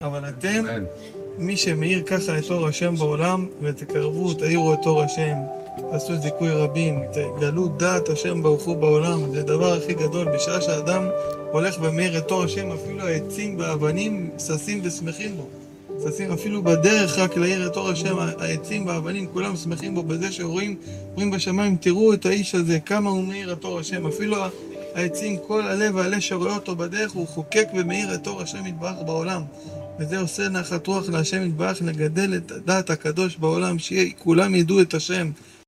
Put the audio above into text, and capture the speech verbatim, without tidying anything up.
אבל אתם, מי שמאיר ככה את אור השם בעולם, ותקרבו, תאירו את אור השם, תעשו זיכוי רבים, תגלו דעת השם ברוך הוא בעולם. זה הדבר הכי גדול. בשעה שאדם הולך ומאיר את אור השם, אפילו העצים והאבנים ששים ושמחים בו. ששים אפילו בדרך רק להאיר את אור השם, העצים והאבנים כולם שמחים בו, בזה שרואים, רואים בשמיים, תראו את האיש הזה, כמה הוא מאיר את אור השם. אפילו העצים, כל הלב והעלה שרואה אותו בדרך, הוא חוקק ומאיר את אור השם יתברך בעולם. וזה עושה נחת רוח להשם יתברך, לגדל את דעת הקדוש בעולם, שכולם ידעו את השם.